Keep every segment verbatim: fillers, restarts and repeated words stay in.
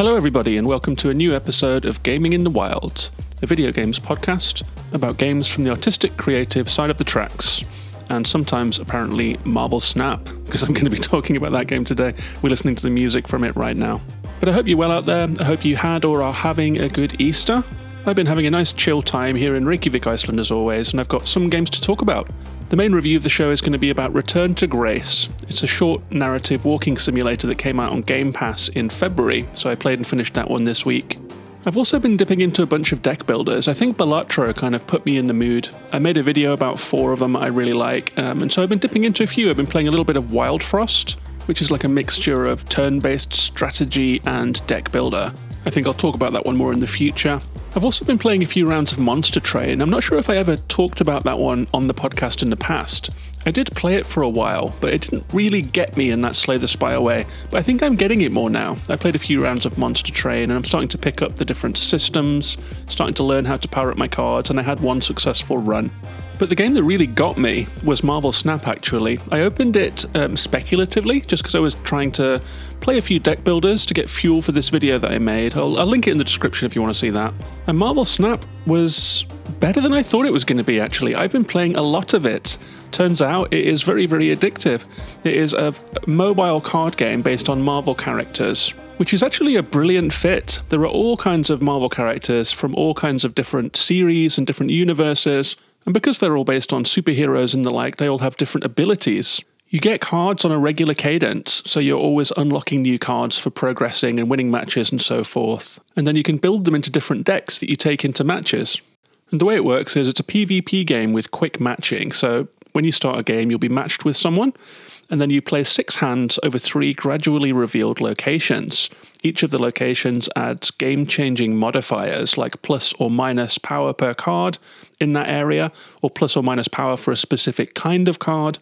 Hello everybody and welcome to a new episode of Gaming in the Wild, a video games podcast about games from the artistic, creative side of the tracks, and sometimes apparently Marvel Snap, because I'm going to be talking about that game today. We're listening to the music from it right now. But I hope you're well out there. I hope you had or are having a good Easter. I've been having a nice chill time here in Reykjavik, Iceland as always, and I've got some games to talk about. The main review of the show is going to be about Return to Grace. It's a short narrative walking simulator that came out on Game Pass in February, so I played and finished that one this week. I've also been dipping into a bunch of deck builders. I think Balatro kind of put me in the mood. I made a video about four of them I really like, um, and so I've been dipping into a few. I've been playing a little bit of Wild Frost, which is like a mixture of turn-based strategy and deck builder. I think I'll talk about that one more in the future. I've also been playing a few rounds of Monster Train. I'm not sure if I ever talked about that one on the podcast in the past. I did play it for a while, but it didn't really get me in that Slay the Spire way. But I think I'm getting it more now. I played a few rounds of Monster Train, and I'm starting to pick up the different systems, starting to learn how to power up my cards, and I had one successful run. But the game that really got me was Marvel Snap, actually. I opened it um, speculatively, just because I was trying to play a few deck builders to get fuel for this video that I made. I'll, I'll link it in the description if you want to see that. And Marvel Snap was better than I thought it was going to be, actually. I've been playing a lot of it. Turns out it is very, very addictive. It is a mobile card game based on Marvel characters, which is actually a brilliant fit. There are all kinds of Marvel characters from all kinds of different series and different universes. And because they're all based on superheroes and the like, they all have different abilities. You get cards on a regular cadence, so you're always unlocking new cards for progressing and winning matches and so forth. And then you can build them into different decks that you take into matches. And the way it works is it's a PvP game with quick matching, so when you start a game you'll be matched with someone, and then you play six hands over three gradually revealed locations. Each of the locations adds game-changing modifiers like plus or minus power per card in that area, or plus or minus power for a specific kind of card,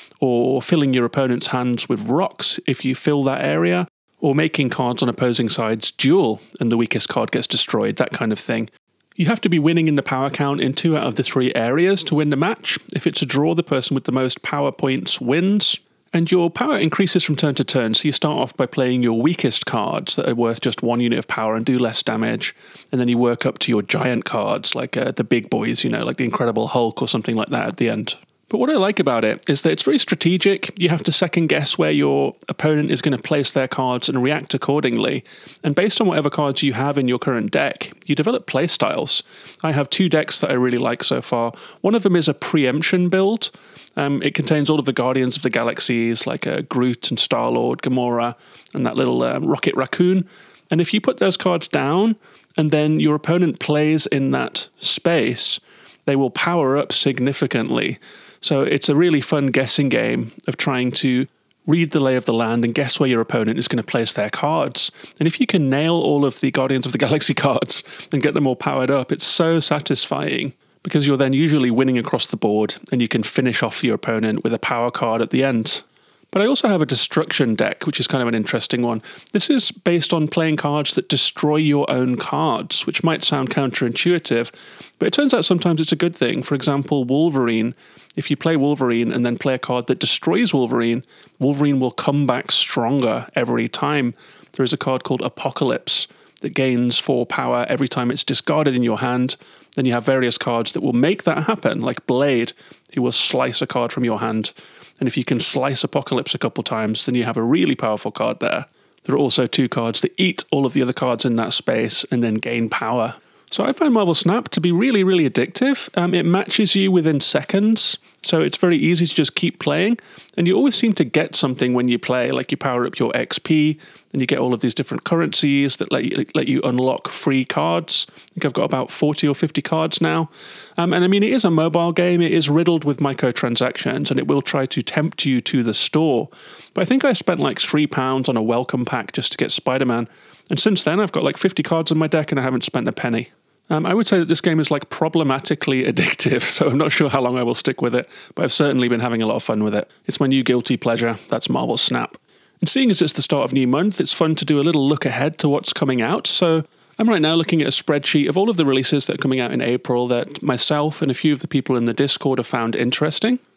or filling your opponent's hands with rocks if you fill that area, or making cards on opposing sides duel and the weakest card gets destroyed, that kind of thing. You have to be winning in the power count in two out of the three areas to win the match. If it's a draw, the person with the most power points wins. And your power increases from turn to turn, so you start off by playing your weakest cards that are worth just one unit of power and do less damage, and then you work up to your giant cards, like uh, the big boys, you know, like the Incredible Hulk or something like that at the end. But what I like about it is that it's very strategic. You have to second guess where your opponent is going to place their cards and react accordingly. And based on whatever cards you have in your current deck, you develop playstyles. I have two decks that I really like so far. One of them is a preemption build. Um, it contains all of the Guardians of the Galaxies, like uh, Groot and Star-Lord, Gamora, and that little uh, Rocket Raccoon. And if you put those cards down, and then your opponent plays in that space, they will power up significantly. So it's a really fun guessing game of trying to read the lay of the land and guess where your opponent is going to place their cards. And if you can nail all of the Guardians of the Galaxy cards and get them all powered up, it's so satisfying, because you're then usually winning across the board and you can finish off your opponent with a power card at the end. But I also have a destruction deck, which is kind of an interesting one. This is based on playing cards that destroy your own cards, which might sound counterintuitive, but it turns out sometimes it's a good thing. For example, Wolverine. If you play Wolverine and then play a card that destroys Wolverine, Wolverine will come back stronger every time. There is a card called Apocalypse that gains four power every time it's discarded in your hand. Then you have various cards that will make that happen, like Blade, who will slice a card from your hand. And if you can slice Apocalypse a couple times, then you have a really powerful card there. There are also two cards that eat all of the other cards in that space and then gain power. So I find Marvel Snap to be really, really addictive. Um, it matches you within seconds, so it's very easy to just keep playing. And you always seem to get something when you play, like you power up your X P, and you get all of these different currencies that let you, let you unlock free cards. I think I've got about forty or fifty cards now. Um, and I mean, it is a mobile game. It is riddled with microtransactions, and it will try to tempt you to the store. But I think I spent like three pounds on a welcome pack just to get Spider-Man. And since then, I've got like fifty cards in my deck, and I haven't spent a penny. Um, I would say that this game is like problematically addictive, so I'm not sure how long I will stick with it, but I've certainly been having a lot of fun with it. It's my new guilty pleasure. That's Marvel Snap. And seeing as it's the start of new month, it's fun to do a little look ahead to what's coming out. So I'm right now looking at a spreadsheet of all of the releases that are coming out in April that myself and a few of the people in the Discord have found interesting.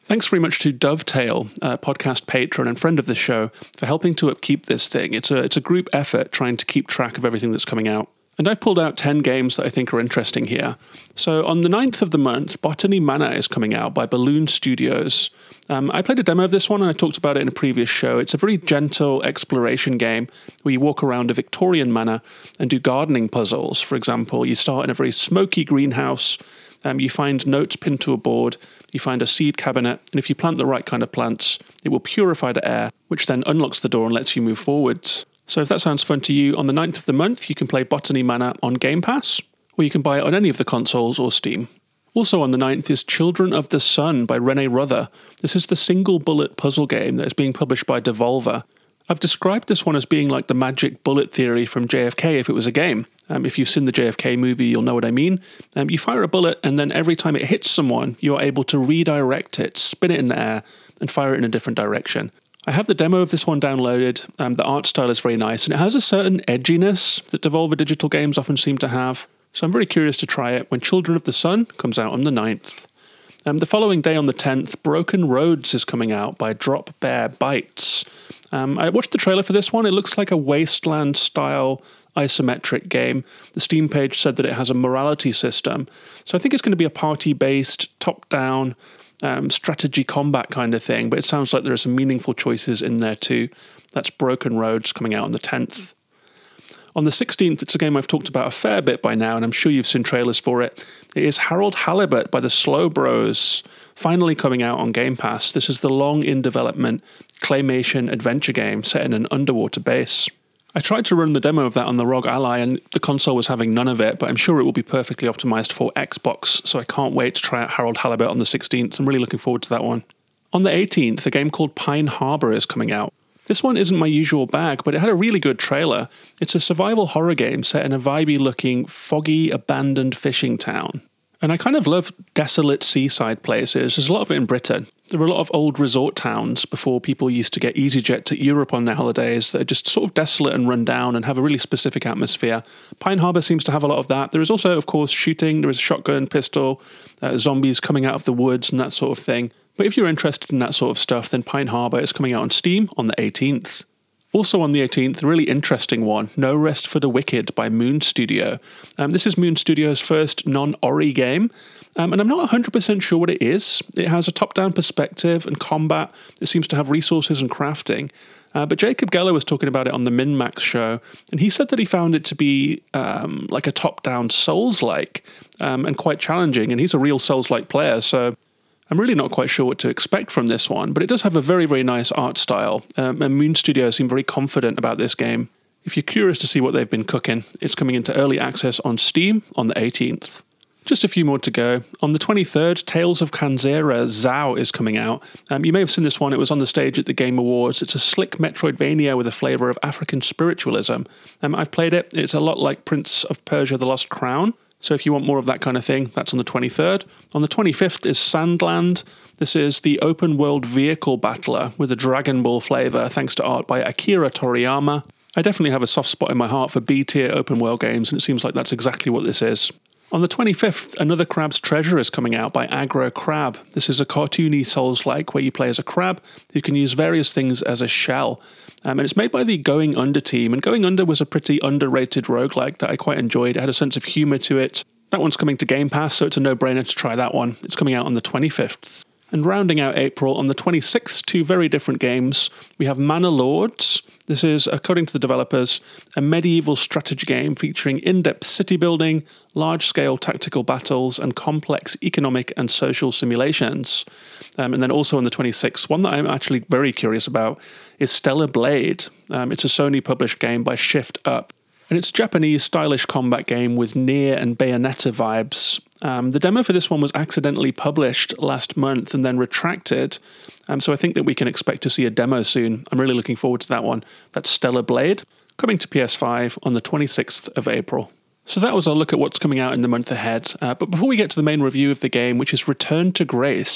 Thanks very much to Dovetail, a podcast patron and friend of the show, for helping to upkeep this thing. It's a, it's a group effort trying to keep track of everything that's coming out. And I've pulled out ten games that I think are interesting here. So on the ninth of the month, Botany Manor is coming out by Balloon Studios. Um, I played a demo of this one and I talked about it in a previous show. It's a very gentle exploration game where you walk around a Victorian manor and do gardening puzzles. For example, you start in a very smoky greenhouse, um, you find notes pinned to a board, you find a seed cabinet, and if you plant the right kind of plants, it will purify the air, which then unlocks the door and lets you move forwards. So if that sounds fun to you, on the ninth of the month, you can play Botany Manor on Game Pass, or you can buy it on any of the consoles or Steam. Also on the ninth is Children of the Sun by Renee Ruther. This is the single bullet puzzle game that is being published by Devolver. I've described this one as being like the magic bullet theory from J F K if it was a game. Um, if you've seen the J F K movie, you'll know what I mean. Um, you fire a bullet, and then every time it hits someone, you are able to redirect it, spin it in the air, and fire it in a different direction. I have the demo of this one downloaded. Um, the art style is very nice, and it has a certain edginess that Devolver Digital games often seem to have. So I'm very curious to try it when Children of the Sun comes out on the ninth. Um, the following day on the tenth, Broken Roads is coming out by Drop Bear Bytes. Um, I watched the trailer for this one. It looks like a Wasteland-style isometric game. The Steam page said that it has a morality system. So I think it's going to be a party-based, top-down, Um, strategy combat kind of thing, but it sounds like there are some meaningful choices in there too. That's Broken Roads coming out on the tenth. On the sixteenth, it's a game I've talked about a fair bit by now, and I'm sure you've seen trailers for it. It is Harold Halibut by the Slow Bros, finally coming out on Game Pass. This is the long-in-development claymation adventure game set in an underwater base. I tried to run the demo of that on the R O G Ally, and the console was having none of it, but I'm sure it will be perfectly optimized for Xbox, so I can't wait to try out Harold Halibut on the sixteenth. I'm really looking forward to that one. On the eighteenth, a game called Pine Harbor is coming out. This one isn't my usual bag, but it had a really good trailer. It's a survival horror game set in a vibey-looking, foggy, abandoned fishing town. And I kind of love desolate seaside places. There's a lot of it in Britain. There are a lot of old resort towns before people used to get EasyJet to Europe on their holidays that are just sort of desolate and run down and have a really specific atmosphere. Pine Harbor seems to have a lot of that. There is also, of course, shooting. There is shotgun, pistol, uh, zombies coming out of the woods and that sort of thing. But if you're interested in that sort of stuff, then Pine Harbor is coming out on Steam on the eighteenth. Also on the eighteenth, a really interesting one, No Rest for the Wicked by Moon Studio. Um, this is Moon Studio's first non-Ori game, um, and I'm not one hundred percent sure what it is. It has a top-down perspective and combat. It seems to have resources and crafting. Uh, but Jacob Geller was talking about it on the MinMax show, and he said that he found it to be um, like a top-down Souls-like um, and quite challenging, and he's a real Souls-like player, so I'm really not quite sure what to expect from this one, but it does have a very, very nice art style, um, and Moon Studio seem very confident about this game. If you're curious to see what they've been cooking, it's coming into early access on Steam on the eighteenth. Just a few more to go. On the twenty-third, Tales of Kanzera Zao is coming out. Um, you may have seen this one. It was on the stage at the Game Awards. It's a slick Metroidvania with a flavour of African spiritualism. Um, I've played it. It's a lot like Prince of Persia: The Lost Crown. So if you want more of that kind of thing, that's on the twenty-third. On the twenty-fifth is Sandland. This is the open-world vehicle battler with a Dragon Ball flavour, thanks to art by Akira Toriyama. I definitely have a soft spot in my heart for B-tier open-world games, and it seems like that's exactly what this is. On the twenty-fifth, Another Crab's Treasure is coming out by Aggro Crab. This is a cartoony Souls-like where you play as a crab who can use various things as a shell. Um, and it's made by the Going Under team, and Going Under was a pretty underrated roguelike that I quite enjoyed. It had a sense of humour to it. That one's coming to Game Pass, so it's a no-brainer to try that one. It's coming out on the twenty-fifth. And rounding out April, on the twenty-sixth, two very different games. We have Manor Lords. This is, according to the developers, a medieval strategy game featuring in-depth city building, large-scale tactical battles, and complex economic and social simulations. Um, and then also on the twenty-sixth, one that I'm actually very curious about is Stellar Blade. Um, it's a Sony-published game by Shift Up. And it's a Japanese stylish combat game with Nier and Bayonetta vibes. Um, the demo for this one was accidentally published last month and then retracted, um, so I think that we can expect to see a demo soon. I'm really looking forward to that one. That's Stellar Blade, coming to P S five on the twenty-sixth of April. So that was our look at what's coming out in the month ahead, uh, but before we get to the main review of the game, which is Return to Grace,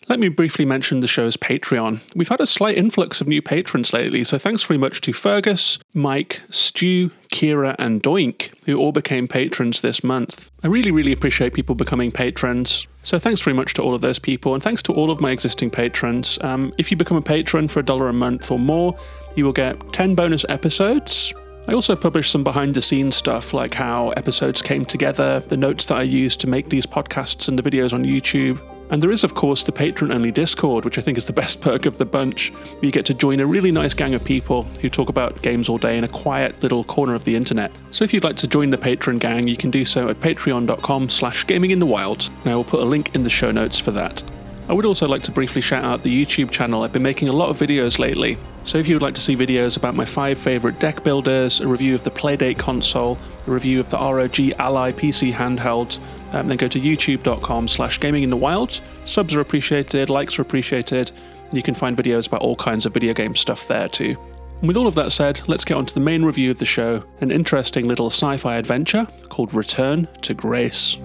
Let me briefly mention the show's Patreon. We've had a slight influx of new patrons lately, so thanks very much to Fergus, Mike, Stu, Kira and Doink, who all became patrons this month. I really, really appreciate people becoming patrons, so thanks very much to all of those people, and thanks to all of my existing patrons. Um, if you become a patron for a dollar a month or more, you will get ten bonus episodes. I also publish some behind-the-scenes stuff, like how episodes came together, the notes that I used to make these podcasts and the videos on YouTube. And there is, of course, the patron-only Discord, which I think is the best perk of the bunch, where you get to join a really nice gang of people who talk about games all day in a quiet little corner of the internet. So if you'd like to join the patron gang, you can do so at patreon.com slash gaminginthewild, and I will put a link in the show notes for that. I would also like to briefly shout out the YouTube channel. I've been making a lot of videos lately, so if you would like to see videos about my five favourite deck builders, a review of the Playdate console, a review of the R O G Ally P C handheld, um, then go to youtube.com slash gaminginthewild. Subs are appreciated, likes are appreciated, and you can find videos about all kinds of video game stuff there too. And with all of that said, let's get on to the main review of the show, an interesting little sci-fi adventure called Return to Grace.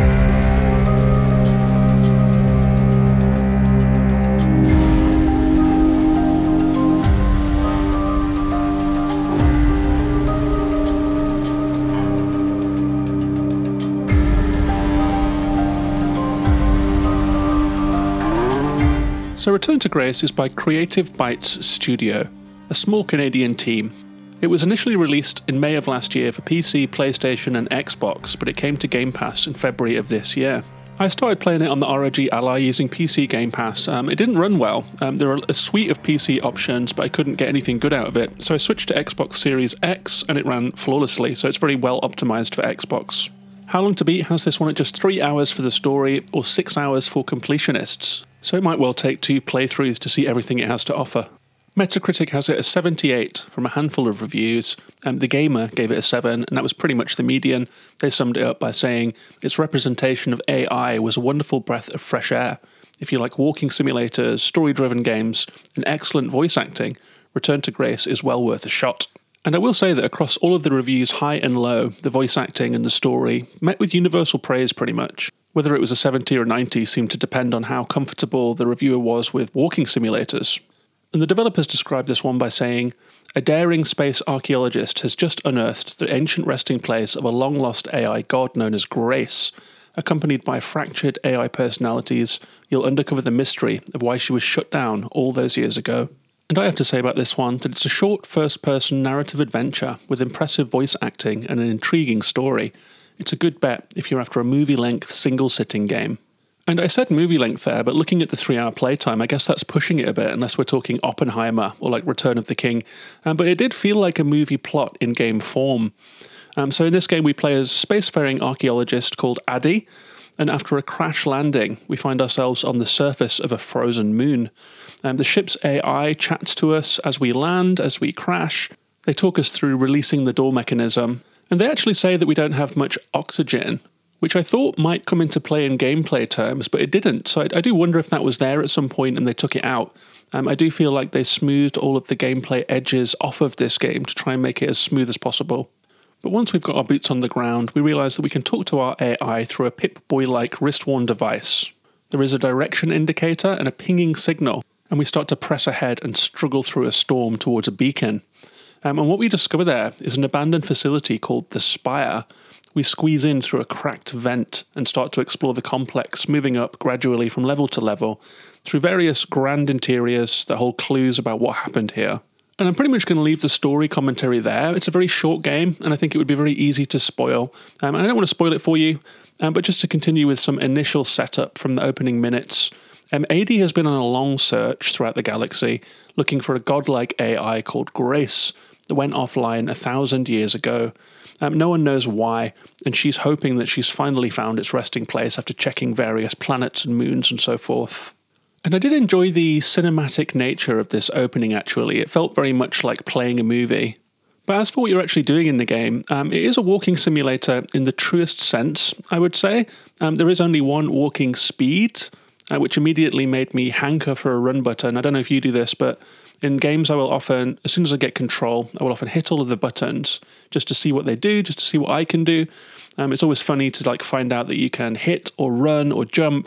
So Return to Grace is by Creative Bytes Studio, a small Canadian team. It was initially released in May of last year for P C, PlayStation and Xbox, but it came to Game Pass in February of this year. I started playing it on the R O G Ally using P C Game Pass. Um, it didn't run well. Um, there are a suite of P C options, but I couldn't get anything good out of it. So I switched to Xbox Series X and it ran flawlessly, so it's very well optimized for Xbox. How Long to Beat has this one at just three hours for the story, or six hours for completionists. So it might well take two playthroughs to see everything it has to offer. Metacritic has it a seventy-eight from a handful of reviews, and The Gamer gave it a seven, and that was pretty much the median. They summed it up by saying, its representation of A I was a wonderful breath of fresh air. If you like walking simulators, story-driven games, and excellent voice acting, Return to Grace is well worth a shot. And I will say that across all of the reviews, high and low, the voice acting and the story met with universal praise pretty much. Whether it was a seventy or ninety seemed to depend on how comfortable the reviewer was with walking simulators. And the developers described this one by saying, a daring space archaeologist has just unearthed the ancient resting place of a long-lost A I god known as Grace. Accompanied by fractured A I personalities, you'll uncover the mystery of why she was shut down all those years ago. And I have to say about this one that it's a short first-person narrative adventure with impressive voice acting and an intriguing story. It's a good bet if you're after a movie-length, single-sitting game. And I said movie-length there, but looking at the three-hour playtime, I guess that's pushing it a bit, unless we're talking Oppenheimer or like Return of the King. Um, but it did feel like a movie plot in game form. Um, so in this game, we play as a spacefaring archaeologist called Addy, and after a crash landing, we find ourselves on the surface of a frozen moon. Um, the ship's A I chats to us as we land, as we crash. They talk us through releasing the door mechanism. And they actually say that we don't have much oxygen, which I thought might come into play in gameplay terms, but it didn't. So I, I do wonder if that was there at some point and they took it out. Um, I do feel like they smoothed all of the gameplay edges off of this game to try and make it as smooth as possible. But once we've got our boots on the ground, we realise that we can talk to our A I through a Pip-Boy-like wrist-worn device. There is a direction indicator and a pinging signal, and we start to press ahead and struggle through a storm towards a beacon. Um, and what we discover there is an abandoned facility called The Spire. We squeeze in through a cracked vent and start to explore the complex, moving up gradually from level to level, through various grand interiors that hold clues about what happened here. And I'm pretty much going to leave the story commentary there. It's a very short game, and I think it would be very easy to spoil. Um, and I don't want to spoil it for you, um, but just to continue with some initial setup from the opening minutes. Um, Addy has been on a long search throughout the galaxy, looking for a godlike A I called Grace, that went offline a thousand years ago. Um, no one knows why, and she's hoping that she's finally found its resting place after checking various planets and moons and so forth. And I did enjoy the cinematic nature of this opening, actually. It felt very much like playing a movie. But as for what you're actually doing in the game, um, it is a walking simulator in the truest sense, I would say. Um, there is only one walking speed, uh, which immediately made me hanker for a run button. I don't know if you do this, but in games I will often, as soon as I get control, I will often hit all of the buttons just to see what they do, just to see what I can do. Um, it's always funny to like find out that you can hit or run or jump,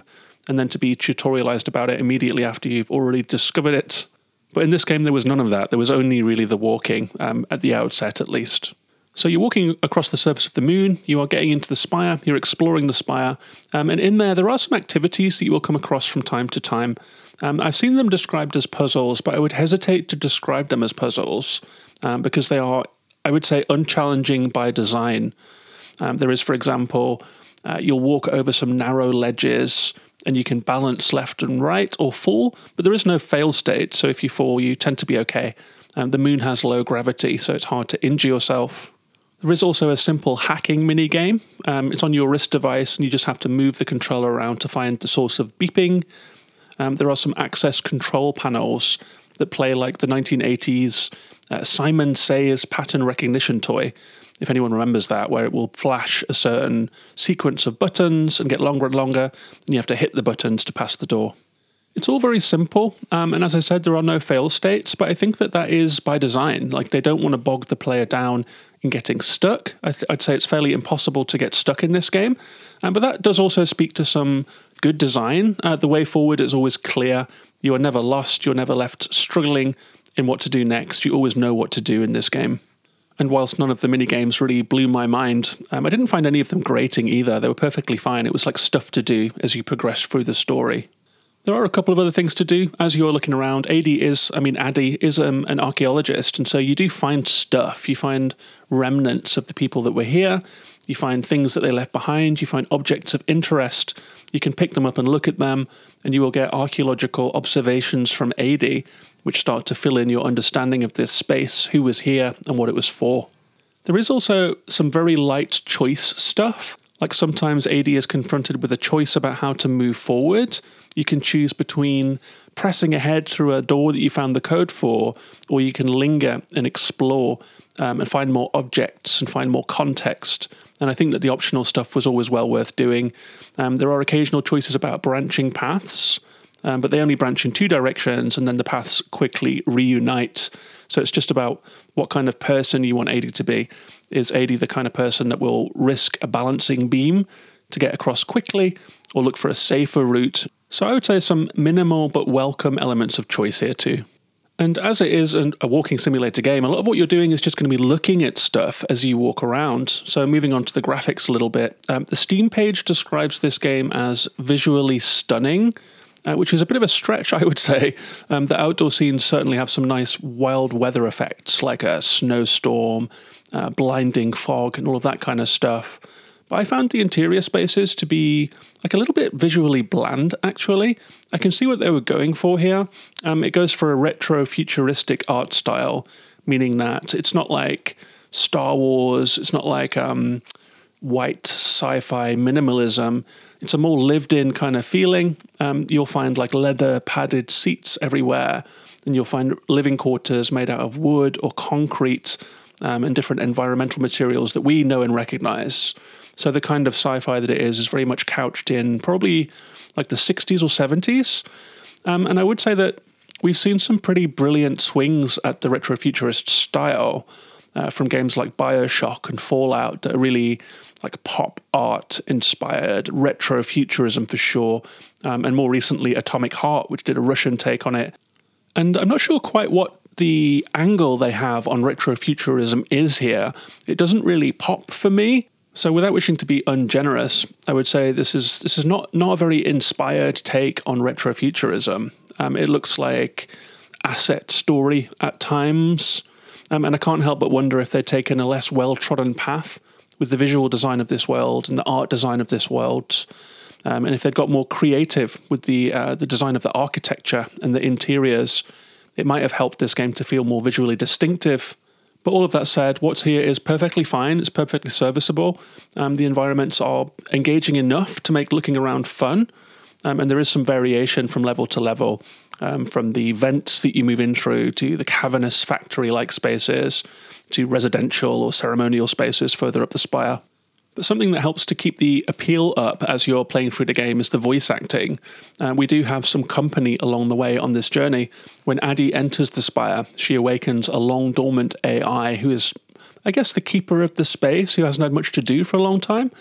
and then to be tutorialized about it immediately after you've already discovered it. But in this game, there was none of that. There was only really the walking, um, at the outset at least. So you're walking across the surface of the moon, you are getting into the spire, you're exploring the spire, um, and in there there are some activities that you will come across from time to time. Um, I've seen them described as puzzles, but I would hesitate to describe them as puzzles, um, because they are, I would say, unchallenging by design. Um, there is, for example, uh, you'll walk over some narrow ledges, and you can balance left and right or fall, but there is no fail state, so if you fall, you tend to be okay. Um, the moon has low gravity, so it's hard to injure yourself. There is also a simple hacking mini-game. Um, it's on your wrist device, and you just have to move the controller around to find the source of beeping. Um, there are some access control panels that play like the nineteen eighties uh, Simon Says pattern recognition toy, if anyone remembers that, where it will flash a certain sequence of buttons and get longer and longer, and you have to hit the buttons to pass the door. It's all very simple, um, and as I said, there are no fail states, but I think that that is by design. Like, they don't want to bog the player down in getting stuck. I th- I'd say it's fairly impossible to get stuck in this game, um, but that does also speak to some good design. Uh, the way forward is always clear. You are never lost. You're never left struggling in what to do next. You always know what to do in this game. And whilst none of the mini-games really blew my mind, um, I didn't find any of them grating either. They were perfectly fine. It was like stuff to do as you progress through the story. There are a couple of other things to do as you're looking around. Adi is, I mean, Adi is um, an archaeologist, and so you do find stuff. You find remnants of the people that were here. You find things that they left behind. You find objects of interest. You can pick them up and look at them, and you will get archaeological observations from Adi, which start to fill in your understanding of this space, who was here, and what it was for. There is also some very light choice stuff. Like sometimes Adi is confronted with a choice about how to move forward. You can choose between pressing ahead through a door that you found the code for, or you can linger and explore um, and find more objects and find more context. And I think that the optional stuff was always well worth doing. Um, there are occasional choices about branching paths, um, but they only branch in two directions, and then the paths quickly reunite. So it's just about what kind of person you want Adi to be. Is Adi the kind of person that will risk a balancing beam to get across quickly, or look for a safer route? So I would say some minimal but welcome elements of choice here too. And as it is a walking simulator game, a lot of what you're doing is just going to be looking at stuff as you walk around. So moving on to the graphics a little bit, um, the Steam page describes this game as visually stunning, Uh, which is a bit of a stretch, I would say. Um, the outdoor scenes certainly have some nice wild weather effects, like a snowstorm, uh, blinding fog, and all of that kind of stuff. But I found the interior spaces to be like a little bit visually bland, actually. I can see what they were going for here. Um, it goes for a retro-futuristic art style, meaning that it's not like Star Wars, it's not like um, white sci-fi minimalism. It's a more lived-in kind of feeling. Um, you'll find like leather padded seats everywhere, and you'll find living quarters made out of wood or concrete um, and different environmental materials that we know and recognize. So the kind of sci-fi that it is is very much couched in probably like the sixties or seventies. Um, and I would say that we've seen some pretty brilliant swings at the retrofuturist style uh, from games like BioShock and Fallout that are really like pop art inspired, retrofuturism for sure, um, and more recently Atomic Heart, which did a Russian take on it. And I'm not sure quite what the angle they have on retrofuturism is here. It doesn't really pop for me. So without wishing to be ungenerous, I would say this is this is not, not a very inspired take on retrofuturism. Um, it looks like Asset Story at times, um, and I can't help but wonder if they'd taken a less well-trodden path with the visual design of this world and the art design of this world, um, and if they'd got more creative with the uh, the design of the architecture and the interiors, it might have helped this game to feel more visually distinctive. But all of that said, what's here is perfectly fine. It's perfectly serviceable. Um, the environments are engaging enough to make looking around fun. Um, and there is some variation from level to level, um, from the vents that you move in through to the cavernous factory-like spaces to residential or ceremonial spaces further up the spire. But something that helps to keep the appeal up as you're playing through the game is the voice acting. Uh, we do have some company along the way on this journey. When Adi enters the spire, she awakens a long-dormant A I who is, I guess, the keeper of the space, who hasn't had much to do for a long time.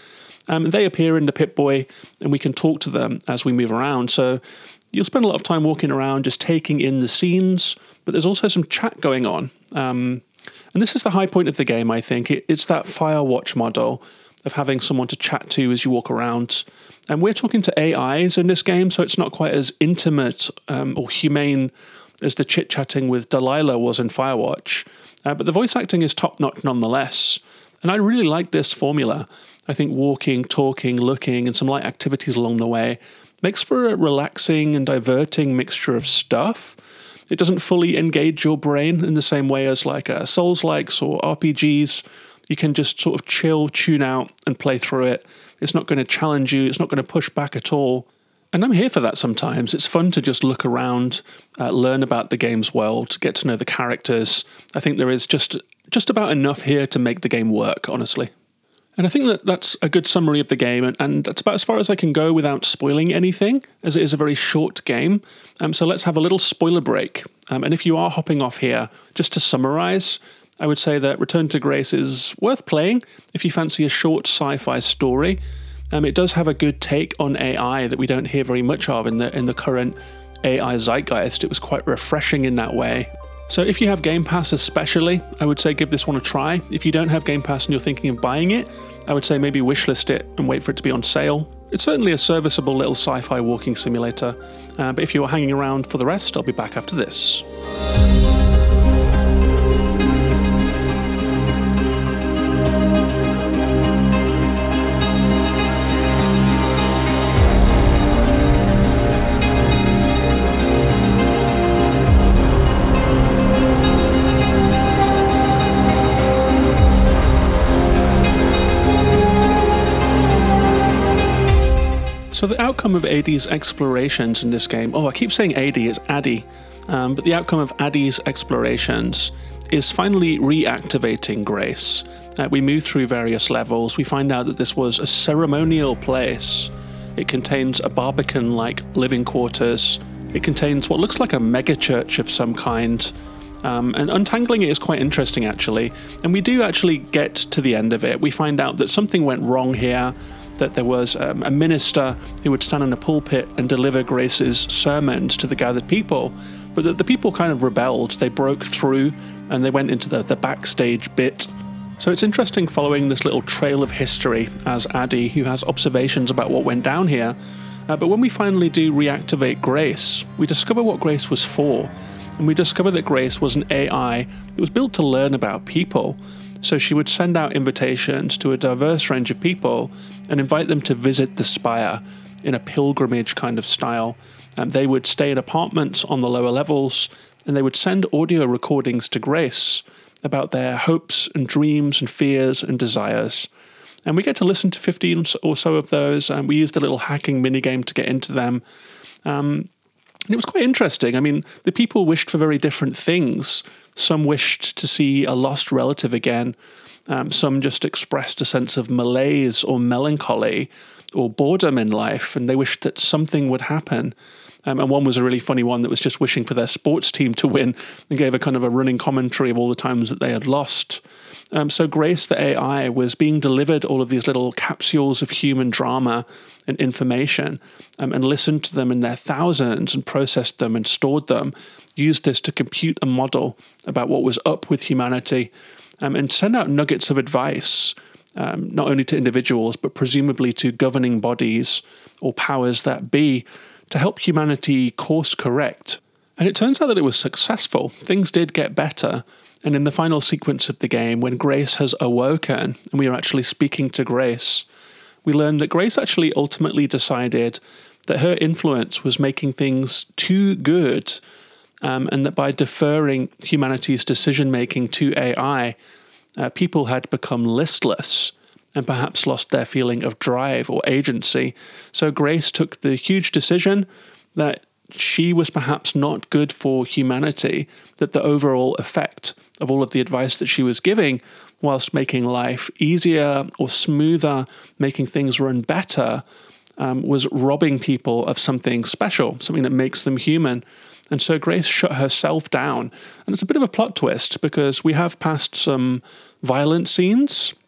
Um, and they appear in the Pip-Boy, and we can talk to them as we move around. So you'll spend a lot of time walking around just taking in the scenes, but there's also some chat going on. Um, and this is the high point of the game, I think. It, it's that Firewatch model of having someone to chat to as you walk around. And we're talking to A Is in this game, so it's not quite as intimate um, or humane as the chit-chatting with Delilah was in Firewatch. Uh, but the voice acting is top-notch nonetheless. And I really like this formula. I think walking, talking, looking, and some light activities along the way makes for a relaxing and diverting mixture of stuff. It doesn't fully engage your brain in the same way as like uh, Souls-likes or R P Gs. You can just sort of chill, tune out, and play through it. It's not going to challenge you. It's not going to push back at all. And I'm here for that sometimes. It's fun to just look around, uh, learn about the game's world, get to know the characters. I think there is just just about enough here to make the game work, honestly. And I think that that's a good summary of the game, and, and that's about as far as I can go without spoiling anything, as it is a very short game. Um, so let's have a little spoiler break. Um, and if you are hopping off here, just to summarize, I would say that Return to Grace is worth playing if you fancy a short sci-fi story. Um, it does have a good take on A I that we don't hear very much of in the in the current A I zeitgeist. It was quite refreshing in that way. So if you have Game Pass especially, I would say give this one a try. If you don't have Game Pass and you're thinking of buying it, I would say maybe wishlist it and wait for it to be on sale. It's certainly a serviceable little sci-fi walking simulator, uh, but if you're hanging around for the rest, I'll be back after this. So the outcome of Addie's explorations in this game, oh, I keep saying Addie, it's Addie, um, but the outcome of Addie's explorations is finally reactivating Grace. Uh, we move through various levels. We find out that this was a ceremonial place. It contains a Barbican-like living quarters. It contains what looks like a megachurch of some kind. Um, and untangling it is quite interesting, actually. And we do actually get to the end of it. We find out that something went wrong here, that there was um, a minister who would stand in a pulpit and deliver Grace's sermons to the gathered people, but that the people kind of rebelled. They broke through and they went into the, the backstage bit. So it's interesting following this little trail of history as Addie, who has observations about what went down here. Uh, but when we finally do reactivate Grace, we discover what Grace was for. And we discover that Grace was an A I that was built to learn about people. So she would send out invitations to a diverse range of people and invite them to visit the spire in a pilgrimage kind of style. And they would stay in apartments on the lower levels, and they would send audio recordings to Grace about their hopes and dreams and fears and desires. And we get to listen to fifteen or so of those, and we used a little hacking minigame to get into them. Um, and it was quite interesting. I mean, the people wished for very different things. Some wished to see a lost relative again. Um, some just expressed a sense of malaise or melancholy or boredom in life, and they wished that something would happen. Um, and one was a really funny one that was just wishing for their sports team to win and gave a kind of a running commentary of all the times that they had lost. Um, so Grace, the A I, was being delivered all of these little capsules of human drama and information, um, and listened to them in their thousands and processed them and stored them, used this to compute a model about what was up with humanity, um, and send out nuggets of advice, um, not only to individuals, but presumably to governing bodies or powers that be, to help humanity course correct. And it turns out that it was successful. Things did get better. And in the final sequence of the game, when Grace has awoken and we are actually speaking to Grace, we learn that Grace actually ultimately decided that her influence was making things too good, um, and that by deferring humanity's decision-making to A I, uh, people had become listless and perhaps lost their feeling of drive or agency. So Grace took the huge decision that she was perhaps not good for humanity, that the overall effect of all of the advice that she was giving, whilst making life easier or smoother, making things run better, um, was robbing people of something special, something that makes them human. And so Grace shut herself down. And it's a bit of a plot twist because we have passed some violent scenes.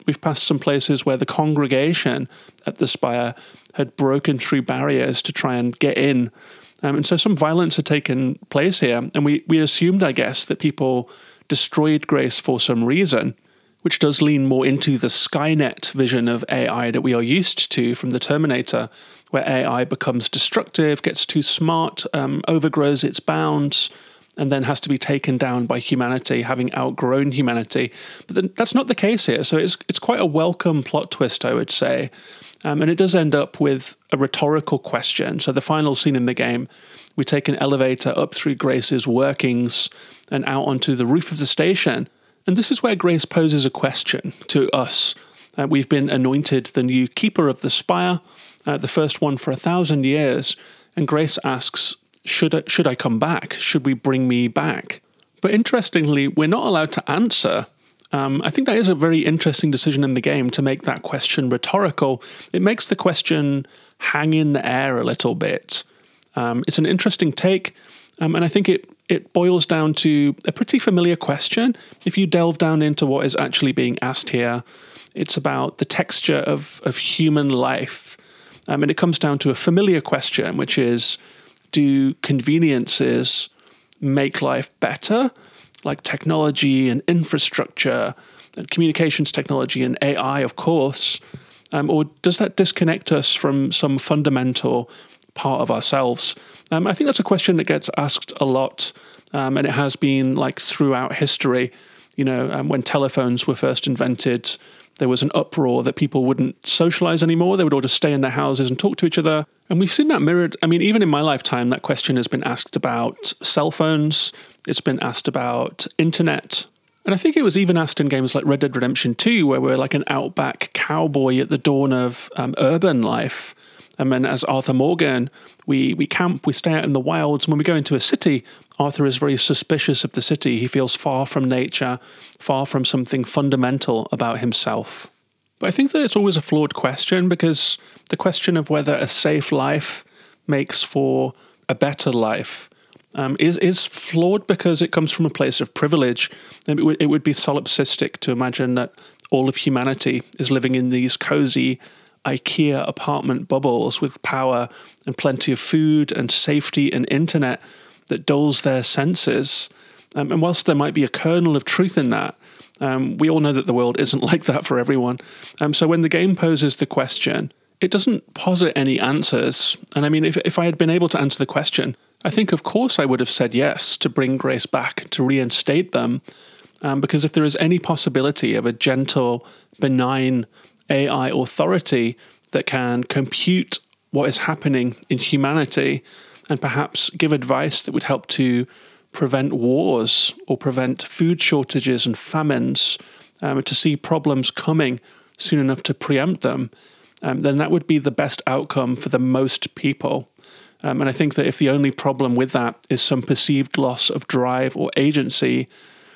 We've passed some places where the congregation at the spire had broken through barriers to try and get in. Um, and so some violence had taken place here. And we, we assumed, I guess, that people destroyed Grace for some reason, which does lean more into the Skynet vision of A I that we are used to from the Terminator, where A I becomes destructive, gets too smart, um, overgrows its bounds, and then has to be taken down by humanity, having outgrown humanity. But then that's not the case here. So it's it's quite a welcome plot twist, I would say. Um, and it does end up with a rhetorical question. So the final scene in the game, we take an elevator up through Grace's workings and out onto the roof of the station. And this is where Grace poses a question to us. Uh, we've been anointed the new keeper of the spire, uh, the first one for a thousand years. And Grace asks, should I, should I come back? Should we bring me back? But interestingly, we're not allowed to answer. Um, I think that is a very interesting decision in the game to make that question rhetorical. It makes the question hang in the air a little bit. Um, it's an interesting take, um, and I think it, it boils down to a pretty familiar question. If you delve down into what is actually being asked here, it's about the texture of, of human life. Um, and it comes down to a familiar question, which is, do conveniences make life better? Like technology and infrastructure and communications technology and A I, of course, um, or does that disconnect us from some fundamental part of ourselves? Um, I think that's a question that gets asked a lot, um, and it has been like throughout history. You know, um, when telephones were first invented, there was an uproar that people wouldn't socialize anymore. They would all just stay in their houses and talk to each other. And we've seen that mirrored. I mean, even in my lifetime, that question has been asked about cell phones. It's been asked about internet. And I think it was even asked in games like Red Dead Redemption two, where we're like an outback cowboy at the dawn of um, urban life. And then as Arthur Morgan, we, we camp, we stay out in the wilds. When we go into a city, Arthur is very suspicious of the city. He feels far from nature, far from something fundamental about himself. But I think that it's always a flawed question, because the question of whether a safe life makes for a better life um, is, is flawed because it comes from a place of privilege. It, w- it would be solipsistic to imagine that all of humanity is living in these cozy IKEA apartment bubbles with power and plenty of food and safety and internet that dulls their senses. Um, and whilst there might be a kernel of truth in that, um, we all know that the world isn't like that for everyone. Um, so when the game poses the question, it doesn't posit any answers. And I mean, if, if I had been able to answer the question, I think, of course, I would have said yes to bring Grace back, to reinstate them. Um, because if there is any possibility of a gentle, benign A I authority that can compute what is happening in humanity and perhaps give advice that would help to prevent wars or prevent food shortages and famines, um, to see problems coming soon enough to preempt them, um, then that would be the best outcome for the most people. Um, and I think that if the only problem with that is some perceived loss of drive or agency,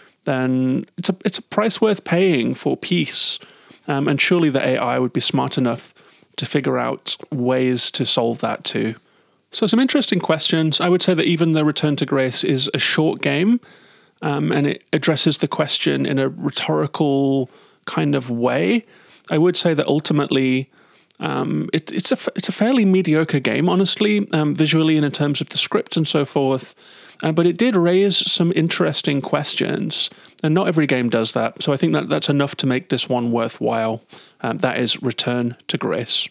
then it's a, it's a price worth paying for peace. Um, and surely the A I would be smart enough to figure out ways to solve that too. So some interesting questions. I would say that even though Return to Grace is a short game, um, and it addresses the question in a rhetorical kind of way, I would say that ultimately um, it, it's a it's a fairly mediocre game, honestly, um, visually and in terms of the script and so forth. Uh, but it did raise some interesting questions, and not every game does that. So I think that that's enough to make this one worthwhile. Um, that is Return to Grace.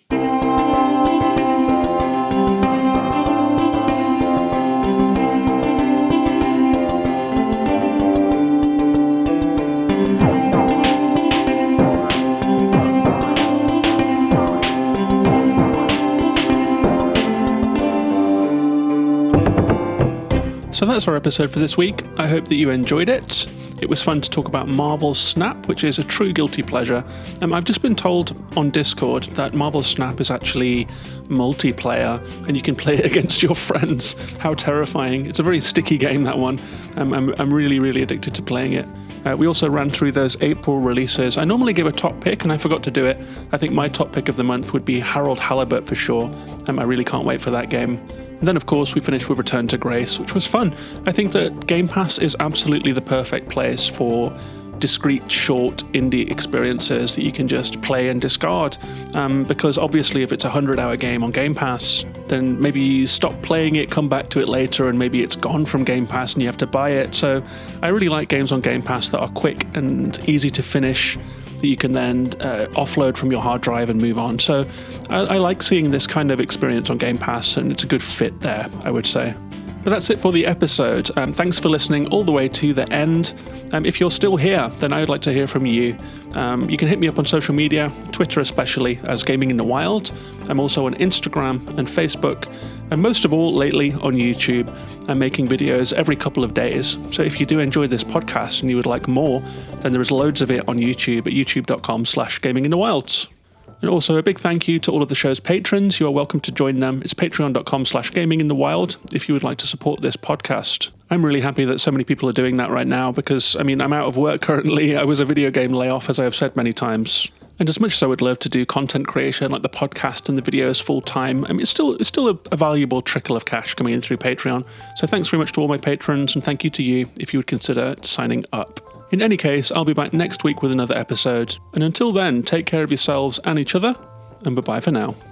So that's our episode for this week. I hope that you enjoyed it. It was fun to talk about Marvel Snap, which is a true guilty pleasure. Um, I've just been told on Discord that Marvel Snap is actually multiplayer and you can play it against your friends. How terrifying. It's a very sticky game, that one. Um, I'm, I'm really, really addicted to playing it. Uh, we also ran through those April releases. I normally give a top pick and I forgot to do it. I think my top pick of the month would be Harold Halibut for sure. Um, I really can't wait for that game. And then, of course, we finished with Return to Grace, which was fun. I think that Game Pass is absolutely the perfect place for discrete, short indie experiences that you can just play and discard. Um, because obviously if it's a hundred-hour game on Game Pass, then maybe you stop playing it, come back to it later, and maybe it's gone from Game Pass and you have to buy it. So I really like games on Game Pass that are quick and easy to finish, that you can then uh, offload from your hard drive and move on. So I, I like seeing this kind of experience on Game Pass, and it's a good fit there, I would say. But that's it for the episode. Um, thanks for listening all the way to the end. Um, if you're still here, then I would like to hear from you. Um, you can hit me up on social media, Twitter especially, as Gaming in the Wild. I'm also on Instagram and Facebook, and most of all, lately on YouTube. I'm making videos every couple of days. So if you do enjoy this podcast and you would like more, then there is loads of it on YouTube at youtube.com slash gaming in the wilds. And also a big thank you to all of the show's patrons. You are welcome to join them. It's patreon.com slash gaming in the wild if you would like to support this podcast. I'm really happy that so many people are doing that right now because, I mean, I'm out of work currently. I was a video game layoff, as I have said many times. And as much as I would love to do content creation like the podcast and the videos full time, I mean, it's still it's still a, a valuable trickle of cash coming in through Patreon. So thanks very much to all my patrons, and thank you to you if you would consider signing up. In any case, I'll be back next week with another episode. And until then, take care of yourselves and each other, and bye-bye for now.